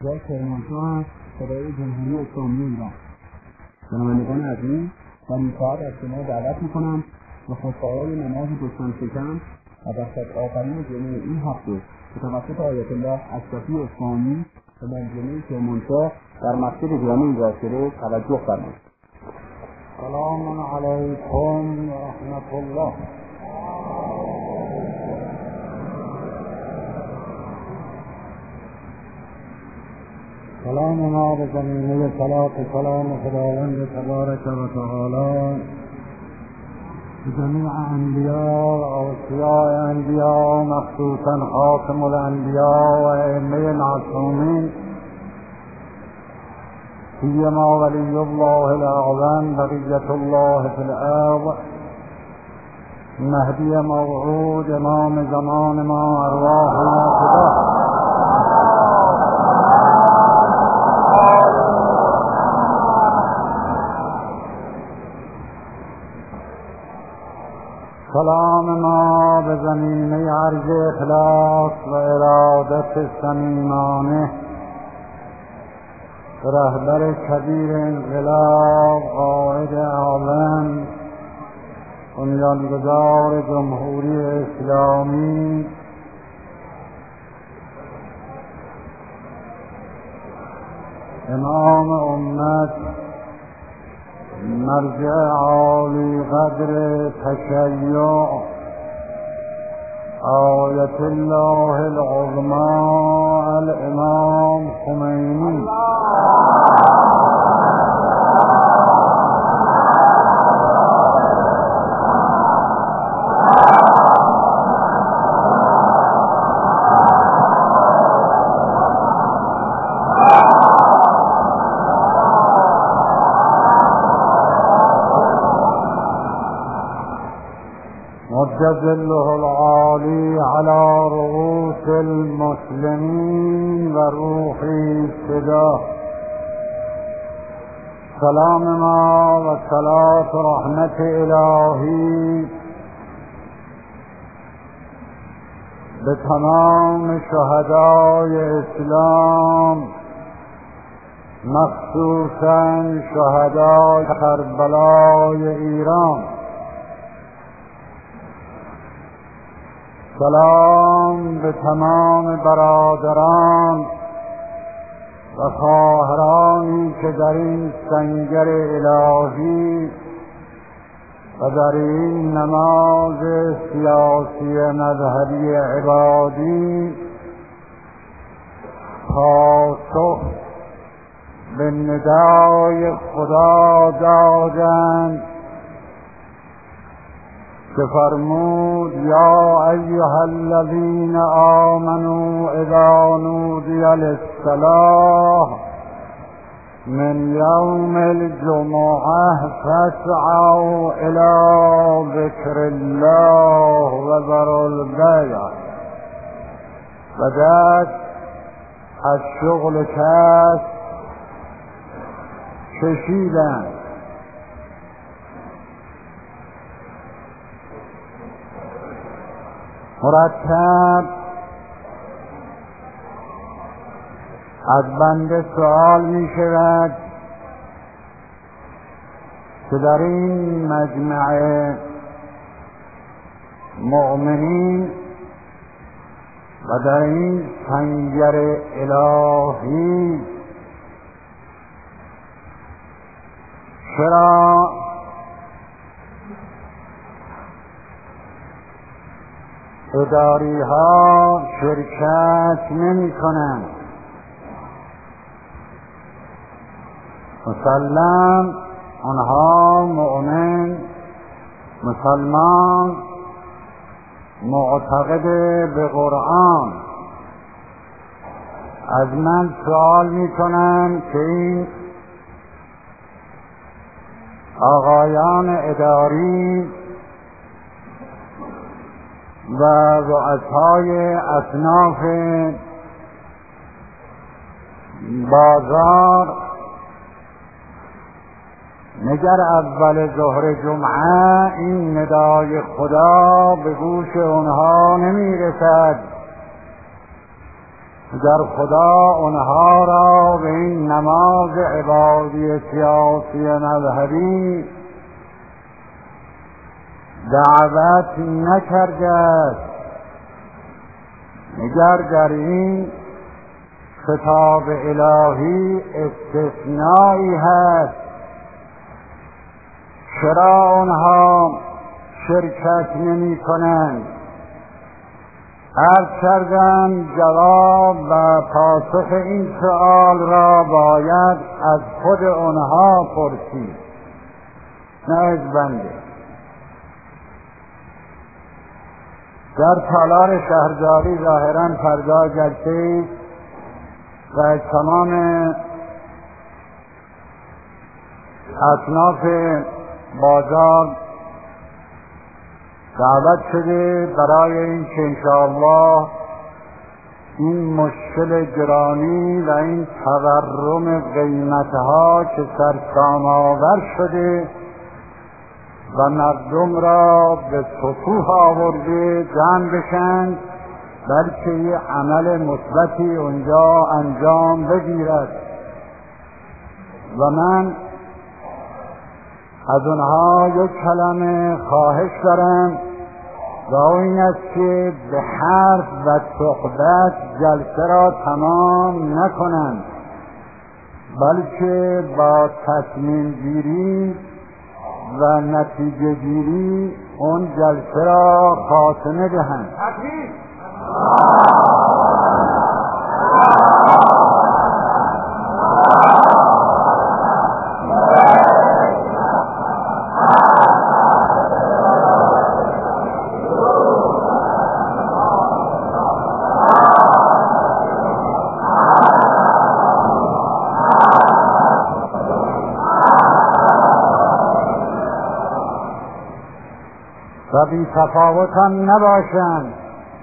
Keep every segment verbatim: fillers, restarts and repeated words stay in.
جای کرمانشاه هست صدای جمهوری اسلامی ایران. شنوندگان عزیز، در این ساعت از شما دعوت میکنم و خواستگاران نماز دوستان شکم و وسط آخرین جمعه این هفته به توسط آیت الله اشرفی اصفهانی به منظومه کرمانشاه در مسجد جامع ذاکره توجه فرمایید. سلام علیکم و رحمت الله. سلام ما به زمینه صلات و سلام خداوند تبارک و تعالی به جمیع انبیاء و اوصیاء انبیاء، مخصوصا خاتم الانبیاء و ائمه معصومین، سیما ولی الله الاعظم بقیت الله فی الارض، مهدی موعود امام زمان ما، ارواح ناطقه. سلام ما به زمینه عرض اخلاص و ارادت صمیمانه رهبر کبیر انقلاب، قائد عالم، بنیانگذار جمهوری اسلامی، امام امت، مرجع عالی قدر تشیع، آیت الله العظمی الامام خمینی. جزله العالی علی رؤوس المسلمین و روحی فدا. سلام ما و صلات و رحمت الهی به تمام شهدای اسلام، مخصوصا شهدای کربلای ایران. سلام به تمام برادران و خواهرانی که در این سنگر الهی و در این نماز سیاسی مذهبی عبادی پاسخ به ندای خدا دادند که فرمود یا ایها الذین آمنوا اذا نودی للصلاة من یوم الجمعة فاسعوا الی ذکر الله و ذروا البیع. و دست از شغل کسب کشیدند. مرتب از بنده سوال می شود که در این مجمع مؤمنین و در این سنگر الهی چرا اداری ها شرکت نمی کنند؟ مسلم آنها مؤمن، مسلمان، معتقد به قرآن، از من سوال می کنند که این آقایان اداری و رؤسای اصناف بازار مگر اول ظهر جمعه این ندای خدا به گوش اونها نمی رسد اگر خدا اونها را به این نماز عبادی سیاسی مذهبی دعوت نکرده است، اگر در این خطاب الهی استثنایی هست، چرا آنها شرکت نمی کنند؟ عرض کردم جواب و پاسخ این سؤال را باید از خود آنها پرسید، نه از بنده. در تالار شهرداری ظاهراً فردا جلسه و از تمام اصناف بازار دعوت شده برای این که انشاءالله این مشکل گرانی و این تورم قیمتها که سرسام آور شده و مردم را به سطوح آورده جمع بشند، بلکه یه عمل مثبتی اونجا انجام بگیرد. و من از اونها یک کلمه خواهش دارم و این است که به حرف و صحبت جلسه را تمام نکنند، بلکه با تصمیم گیری و نتیجه گیری اون جلسه را خاتمه دهند. و بی تفاوت هم نباشند.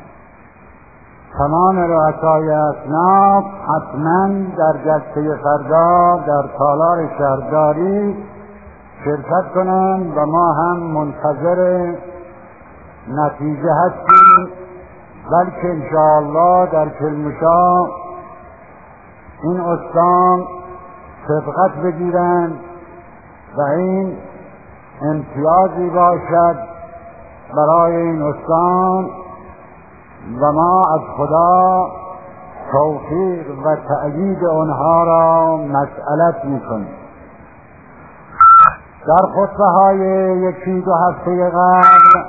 تمام رؤسای اصناف حتما در جلسه فردا در تالار شهرداری شرکت کنند و ما هم منتظر نتیجه هستیم، بلکه انشاءالله در کلمشا این استان سبقت بگیرند و این امتیازی باشد برای این استان و ما از خدا توفیق و تأیید آنها را مسئلت میکنیم. در خطبه های یکی دو هفته قبل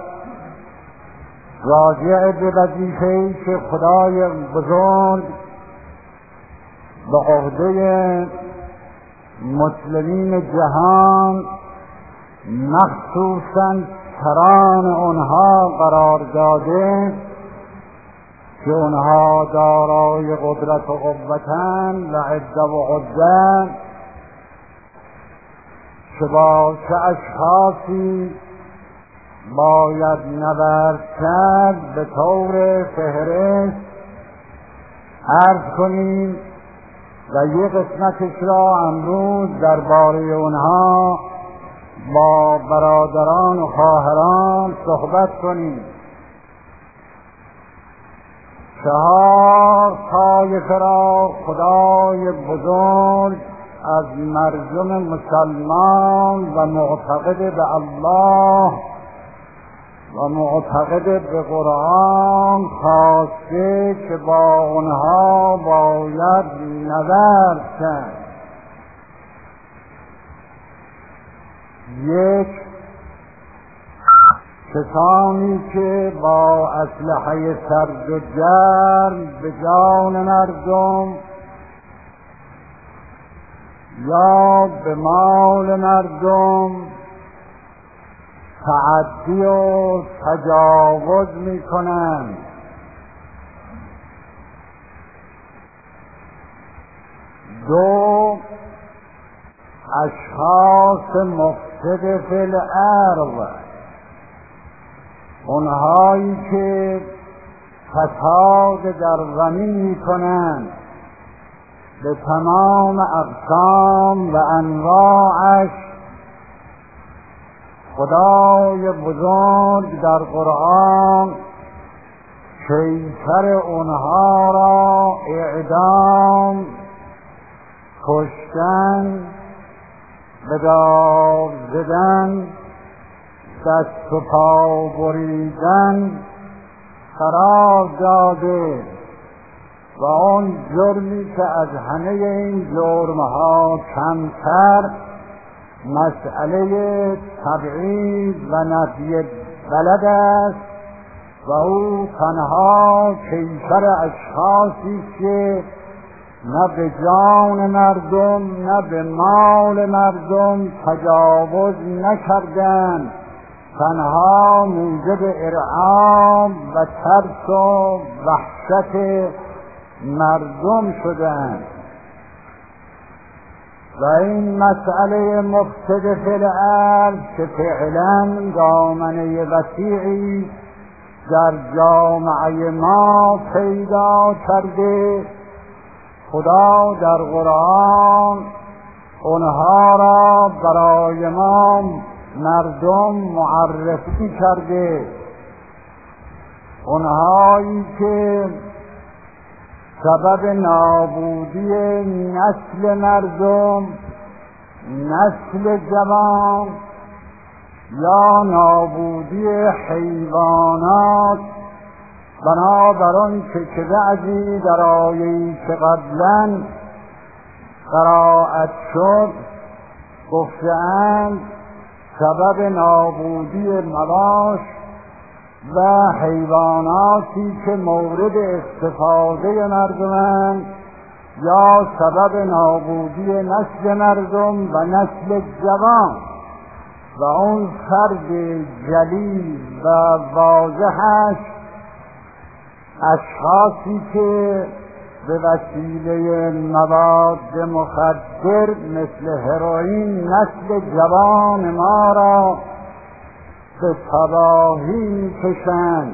راجع به وظیفه‌ای که خدای بزرگ به عهده مسلمین جهان مخصوصاً سران آنها قرار داده که آنها دارای قدرت و قوتند و عده و عده، که با چه اشخاصی باید نبرد کرد به طور فهرست عرض کنیم و یک قسمتش را امروز درباره آنها با برادران و خواهران صحبت کنیم. چهار طایفه را خدای بزرگ از مردم مسلمان و معتقد به الله و معتقد به قرآن خواسته که با آنها باید نبرد کرد. یک، کسانی که با اسلحه سرد و گرم به جان مردم یا به مال مردم تعدی و تجاوز می کنند. دو، اشخاص مفسد فی الارض، اونهایی که فساد در زمین می کنند به تمام اقسام و انواعش. خدای بزرگ در قرآن کیفر اونها را اعدام، کشتن، به دار زدن، دست و پا بریدن قرار داده و اون جرمی که از همه این جرمها کمتر مسئله تبعید و نفی بلد است و او تنها کیفر اشخاصی که نه به جان مردم نه به مال مردم تجاوز نکردند، تنها موجب ارعاب و ترس و وحشت مردم شدند. و این مسئله مفسد فی الارض که فعلا دامنه وسیعی در جامعه ما پیدا کرده، خدا در قرآن اونها را برای ما مردم معرفی کرده، اونهایی که سبب نابودی نسل مردم، نسل جوان یا نابودی حیوانات، بنابر آن که که بعضی در آیه‌ای که قبلا قرائت شد گفته‌اند سبب نابودی مواشی و حیواناتی که مورد استفاده مردمند یا سبب نابودی نسل مردم و نسل جوان و اون فرد جلی و واضحش اشخاصی که به وسیله مواد مخدر مثل هروئین نسل جوان ما را به تباهی می‌کشند.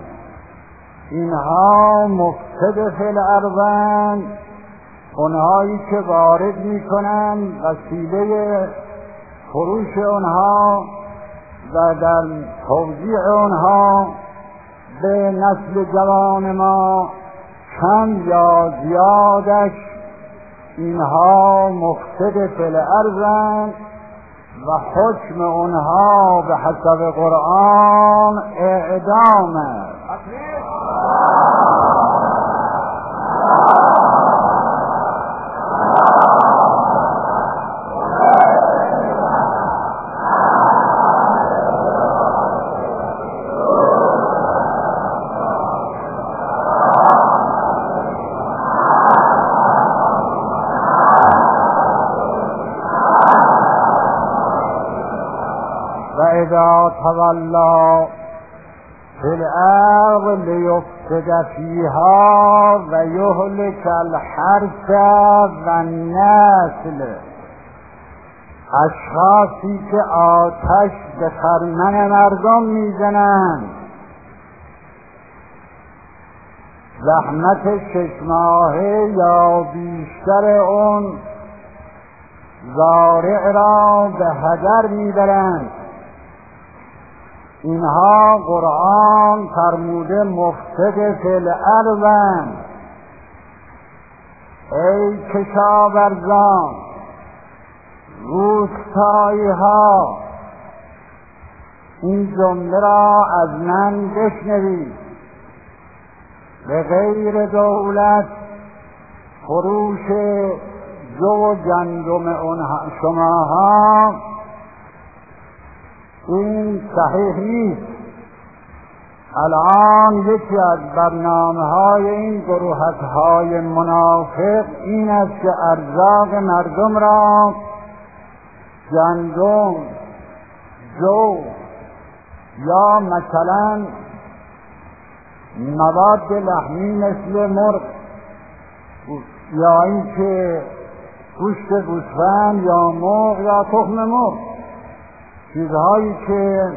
اینها مفسد فی الارض، اونهایی که وارد می‌کنند وسیله فروش اونها و در توزیع اونها به نسل جوان ما کم یا زیادش اینها مفسد فی الارض و حکم اونها به حسب قرآن اعدام است. اذا تولى في الارض ليفسد فيها و یهلک الحرث و النسل، اشخاصی که آتش به خرمن مردم میزنند، زحمت شش ماهه یا بیشتر اون زارع را به هدر میبرند. اینها قرآن فرموده مفسد فی الارض. ای کشاورزان، روستایی ها، این جمله را از من بشنوید. به غیر دولت فروش جو و گندم اونها شماها این صحیح نیست. الان یکی از برنامه های این گروهک های منافق این است که ارزاق مردم را گندم، جو یا مثلا مواد لحمی مثل مرغ یا اینکه گوشت گوسفند یا مرغ یا تخم مرغ، چیزهایی که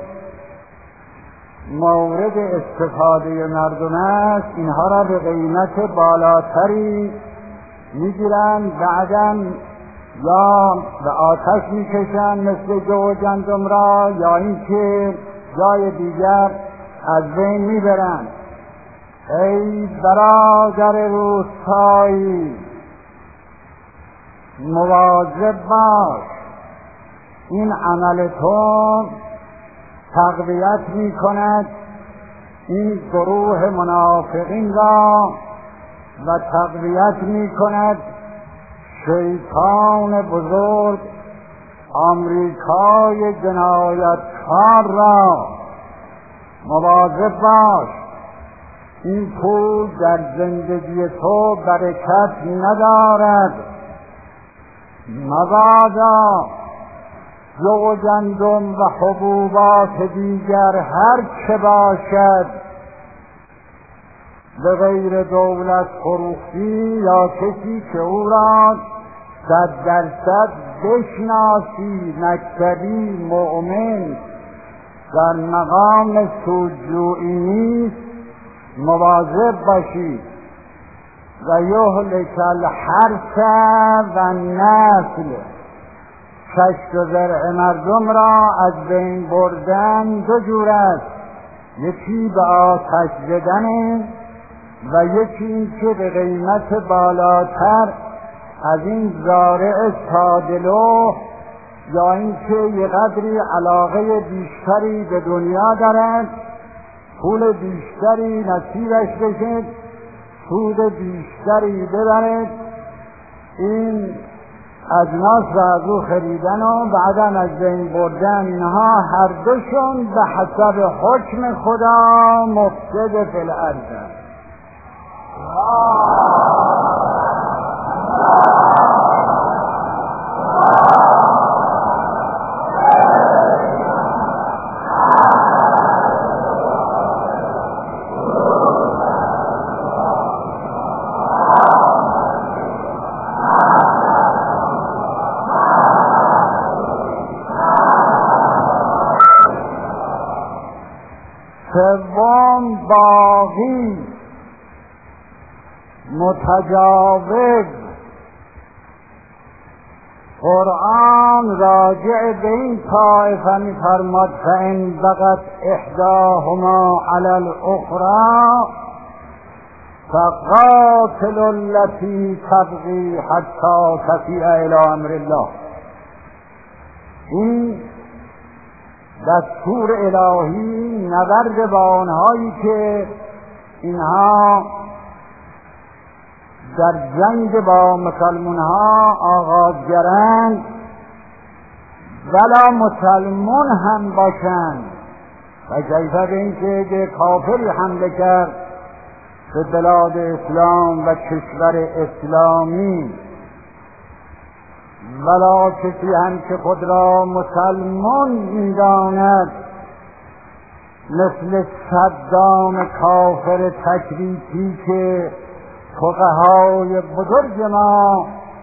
مورد استفاده مردم است، اینها را به قیمت بالاتری میگیرند، بعداً یا به آتش میکشند مثل جو و گندم را، یا اینکه جای دیگر از بین میبرند. ای برادر روستایی مواظب باش، این عمل تو تقویت می کند این گروه منافقین را و تقویت می کند شیطان بزرگ آمریکای جنایتکار را. مواظب باش، این پول در زندگی تو برکت ندارد. مبادا جو و گندم و حبوبات دیگر هر چه باشد به غیر دولت فروختی یا کسی که او را صد درصد بشناسی، مکتبی مؤمن در مقام سودجویی نیست، مواظب باشید. و یهلک الحرث و النسل، کشت و زرع مردم را از بین بردن دو جور است، یکی به آتش زدن و یکی این که به قیمت بالاتر از این زارع سادلو یا این که یه قدری علاقه بیشتری به دنیا دارد، پول بیشتری نصیبش بشد، سود بیشتری ببرد، این اجناس را از او خریدن و بعدا از بین بردن، اینها هر دوشون به حسب حکم خدا مفسد فی الارض. سوم باغی متجاوز. قرآن راجع به این طائفه می‌فرماد فإن بغت احداهما علی الاخری فقاتلوا التي تبغي حتی تفیء الی امر الله. این دستور الهی نبرد با آنهایی که اینها در جنگ با مسلمانها آغازگرند، ولا مسلمان هم باشند. و کیف به این که کافری حمله کرد به بلاد اسلام و کشور اسلامی، ولا کسی هم که خود را مسلمان می‌داند مثل صدام کافر تکریکی که فقهای بزرگ ما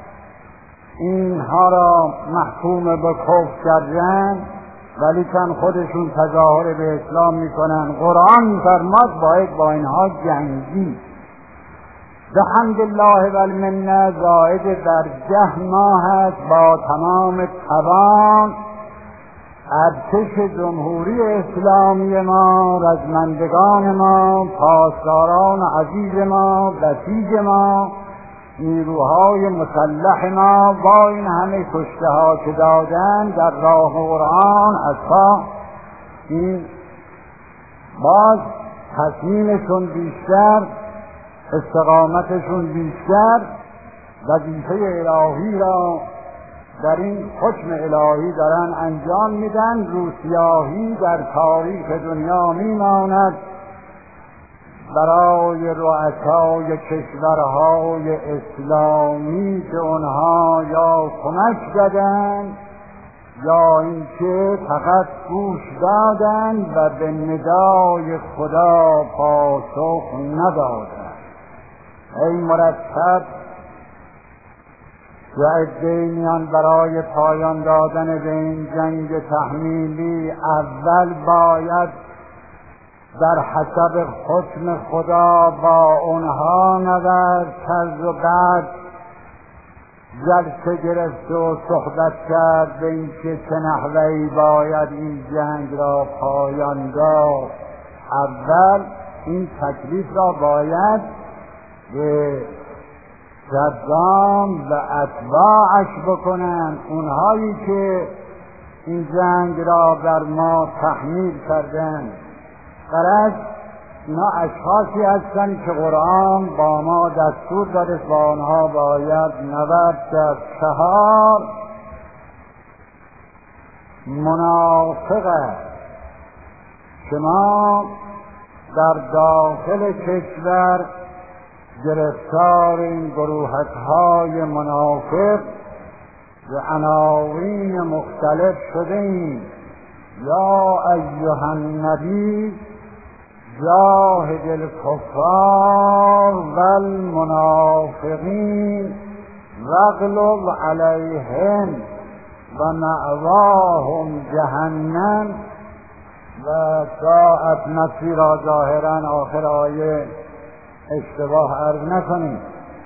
اینها را محکوم به کفر کردند، ولی کن خودشون تظاهر به اسلام میکنن. قرآن می‌فرماد باید با اینها جنگی. الحمدلله و المنه زائد در ده ماه است با تمام توان ارتش جمهوری اسلامی ما، رزمندگان ما، پاسداران عزیز ما، بسیج ما، نیروهای مسلح ما با این همه کشته ها که دادن در راه قرآن اصلا این باز تصمیمشون بیشتر، استقامتشون بیشتر، وظیفه الهی را در این حکم الهی دارن انجام میدن. روسیاهی در تاریخ دنیا میماند برای رؤسای کشورهای اسلامی که اونها یا کمک دادن یا اینکه فقط گوش دادن و به ندای خدا پاسخ ندادن. ای مرتب و عده‌ای میان برای پایان دادن به این جنگ تحمیلی اول باید در حسب حکم خدا با اونها نبرد کرد و بعد جلسه گرفت و صحبت کرد به این که چه نحوه‌ای باید این جنگ را پایان داد. اول این تکلیف را باید به صدام و اتباعش بکنن، اونهایی که این جنگ را بر ما تحمیل کردن. غرض اینا اشخاصی هستند که قرآن با ما دستور داده با آنها باید نبرد کرد. چهار، منافق است. شما در داخل کشور گرفتار این گروهک های منافق و عناوین مختلف شده ایم. یا ایها النبی جاهد الکفار و المنافقین واغلظ علیهم و مأواهم جهنم و ساعت مصیرا. ظاهرا آخر آیه اشتباه عرض نکنید.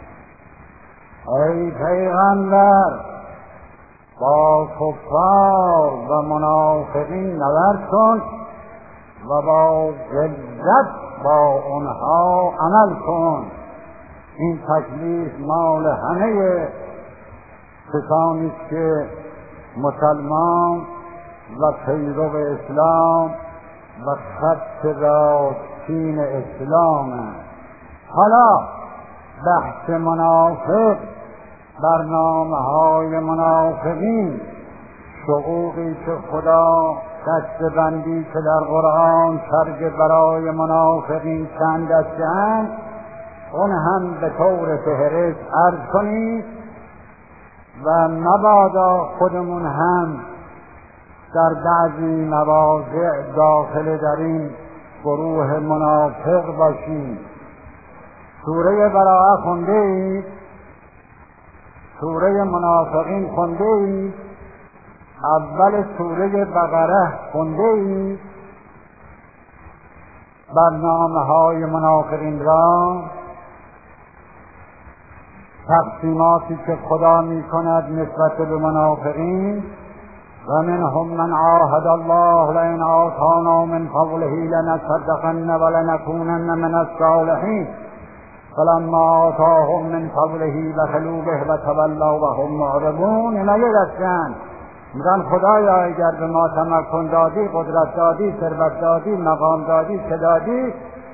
ای پیغمبر با کفار و منافقین نبرد کن و با جدت با اونها عمل کن. این تکلیف مال همه کسانی است که مسلمان و پیرو اسلام و خط راستین اسلام است. حالا بحث منافق، برنامه های منافقین، شعوقی که خدا دسته بندی که در قرآن کرده برای منافقین چند دسته اند، اون هم به طور فهرست عرض کنید و مبادا خودمون هم در بعضی مواضع داخل در این گروه منافق باشیم. سوره براءه خونده اید؟ سوره منافقین خونده اید؟ اول سوره بقره خونده اید؟ برنامه های منافقین را، تقسیماتی که خدا می کند نسبت به منافقین. و منهم من عاهد الله لئن آتانا من فضله لنصدقن ولنكونن من الصالحین فلما آتاهم من فضله بخلوا به و تولوا وهم معرضون. اینا یه دستن میگن خدایا اگر به ما تمکن دادی، قدرت دادی، ثروت دادی، مقام دادی، چه دادی،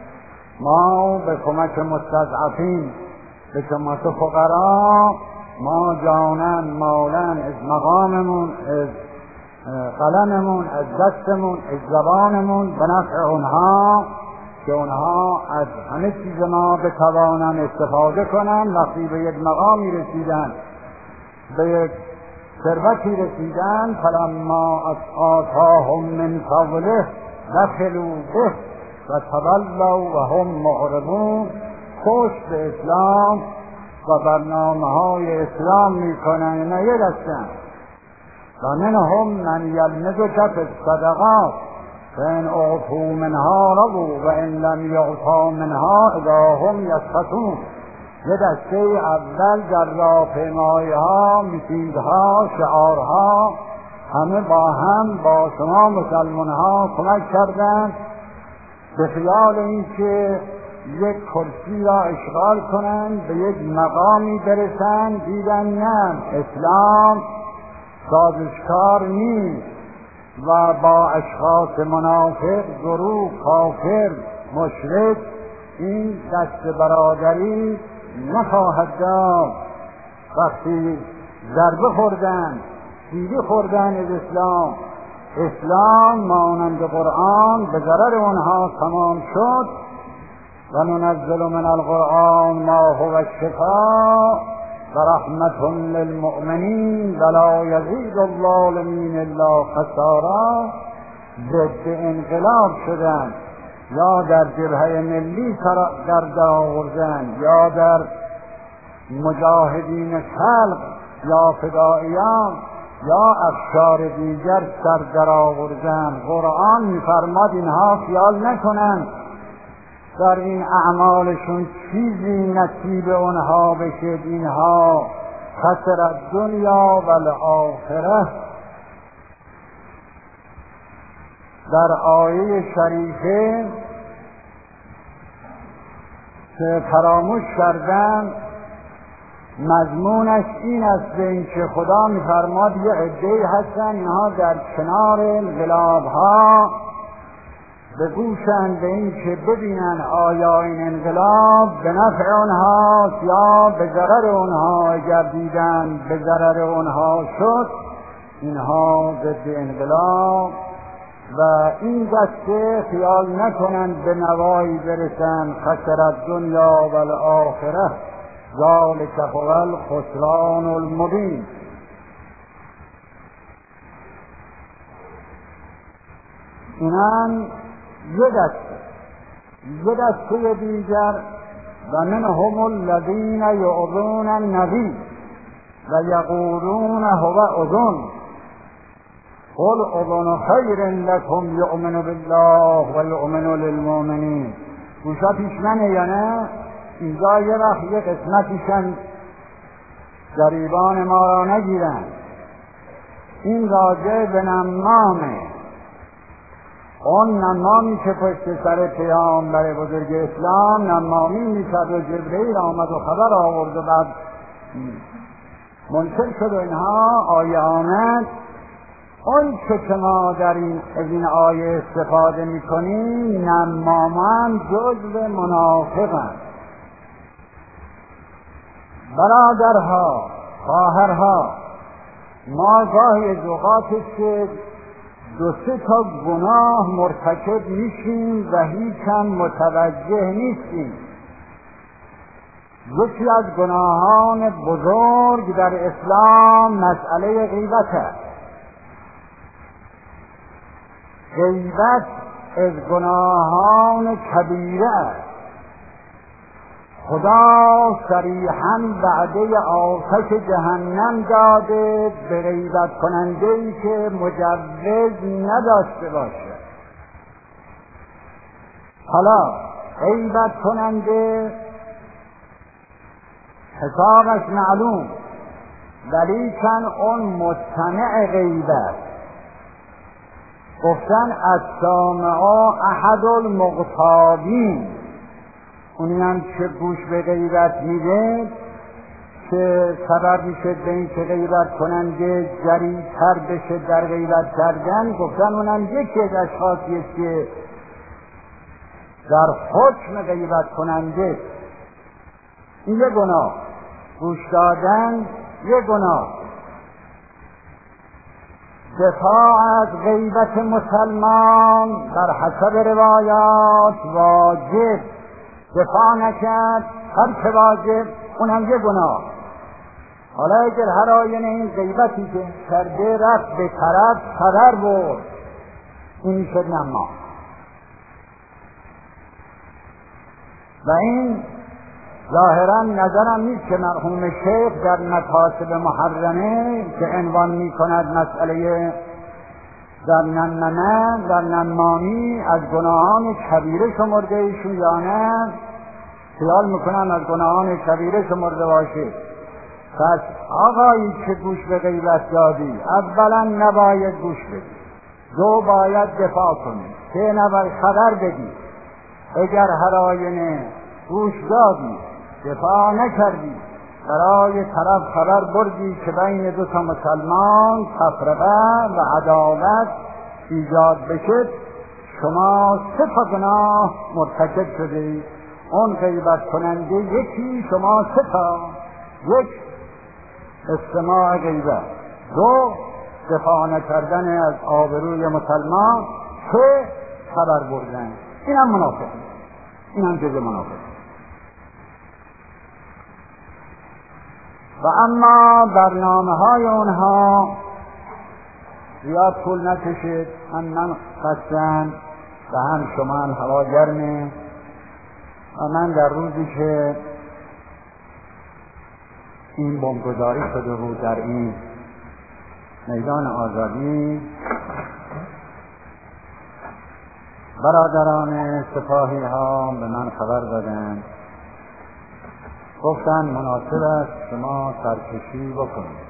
ما به کمک مستضعفین، به کمک فقرا، ما جانن مالن از مقاممون، از قلممون، از دستمون، از زبانمون به نفع اونها، که اونها از همه چیز ما بتوانن استفاده کنن. وقتی به یک مقامی رسیدن، به یک ثروتی رسیدن، فلما آتاهم من فضله بخلوا به و تولوا و هم معرضون. خوش به اسلام و برنامه های اسلام می کنن. نه یه دستن. و منهم من یلمزک فی الصدقات فإن أعطوا منها رضوا و ان لم یعطوا منها اذا هم یسخطون. یه دسته اول در راهپیمایی ها، میتینگ‌ها، شعارها، همه با هم با شما مسلمان ها کمک کردند به خیال اینکه یک کرسی را اشغال کنند، به یک مقامی برسند. دیدن نه، اسلام سازشکار نیست و با اشخاص منافق، گروه کافر، مشرک این دست برادری نخواهد داد. وقتی ضربه خوردن، دیده خوردن از اسلام، اسلام مانند قرآن به ضرر اونها تمام شد. و ننزل من القرآن ما هو شفاء و رحمت للمؤمنین و لا یزید الظالمین الا خسارا. ضد انقلاب شدن، یا در جبهه ملی در آوردن، یا در مجاهدین خلق یا فدائیان یا افکار دیگر سر در آوردن. قرآن می‌فرماد اینها خیال نکنند در این اعمالشون چیزی نصیب اونها بشه، اینها خسر دنیا و الاخره. در آیه شریفه که فراموش کردن مضمونش این است به این که خدا می‌فرماد یه عده‌ای هستن اینها در کنار انقلاب‌ها به گوشند به این که ببینن آیا این انقلاب به نفع اونهاست یا به ضرر اونها. اگر دیدن به ضرر اونها شد اینها ضد انقلاب و این دسته خیال نکنند به نوایی برسن خسرت دنیا و الاخره ذالک هو الخسران المبین. اینان یه دسته. یه دسته دیگر و منهم الذین یؤذون النبی و یقولون هو اذن قل اذن خیر لکم یؤمن بالله و یؤمن للمؤمنین. گوشا پیش منه یا نه؟ اینجا یه وقت یه قسمتیشن گریبان ما را نگیرن. این راجع به نمامه، اون نمامی که پشت سر پیامبر بزرگ اسلام نمامی میکرد و جبرئیل آمد و خبر آورد و بعد منکر شد و اینها آیه آمد. اون که ما در این از این آیه استفاده میکنیم نمامان جزو منافقن. برادرها، خواهرها، ما گاهی از اوقاتش که دو سه تا گناه مرتکب میشیم و هیچم متوجه نیستیم. یکی از گناهان بزرگ در اسلام مسئله غیبت است. غیبت از گناهان کبیره است. خدا صریحاً وعده آتش جهنم داده به غیبت کننده‌ای که مجوز نداشته باشه. حالا غیبت کننده حسابش معلوم، ولیکن اون مستمع غیبت. گفتن السامع احد المغتابین، اونی هم که گوش به غیبت میده که سبب میشه به این که غیبت کننده جریتر بشه در غیبت کردن. گفتن اونم یکی از اشخاصی است که در حکم غیبت کننده. این یه گناه، گوش دادن یه گناه. دفاع از غیبت مسلمان در حسب روایات واجب، دفاع نکرد هر که واجب اونم یه گناه. حالا اگر هر آینه این غیبتی که کرده رفت به طرف خبر برد، این شد نما. و این ظاهرا نظرم نیست که مرحوم شیخ در مکاسب محرمه که عنوان می کند مسئله در نمامه در نمامی از گناهان کبیره شمرده ایشون یا نه، خیال میکنم از گناهان کبیره شمرده باشه. پس آقایی که گوش به غیبت دادی، اولا نباید گوش بدی، دو باید دفاع کنی، سه نباید خبر بدی. اگر هر آینه گوش دادی دفاع نکردی، برای طرف خبر بردی که بین دو تا مسلمان تفرقه و عداوت ایجاد بشه، شما سه تا گناه مرتکب شدید. اون غیبت کننده یکی، شما سه تا: یک استماع غیبت، دو دفاع نکردن از آبروی مسلمان، سه خبر بردن. اینم منافق، اینم جزء منافق. و اما برنامه های اونها زیاد طول نکشید. هم من خستم و هم شما هم هوا گرمه و من در روزی که این بمبگذاری شده بود در این میدان آزادی، برادران سپاهی ها به من خبر دادند، گفتن مناسب است شما سرکشی بکنید.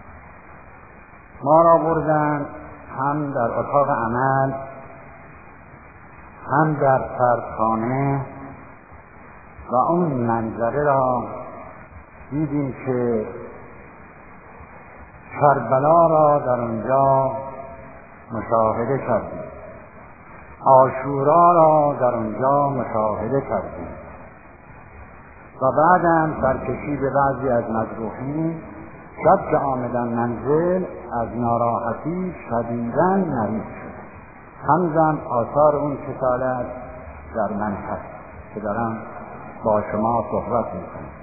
ما را بردن هم در اتاق عمل هم در سردخانه و اون منظره را دیدیم که کربلا را در اونجا مشاهده کردیم، عاشورا را در اونجا مشاهده کردیم و بعدم سرکشی به بعضی از مجروحین شب که آمدن منزل از ناراحتی شدیداً مریض شد. همزن آثار اون کسالت در من هست که دارم با شما صحبت میکنم.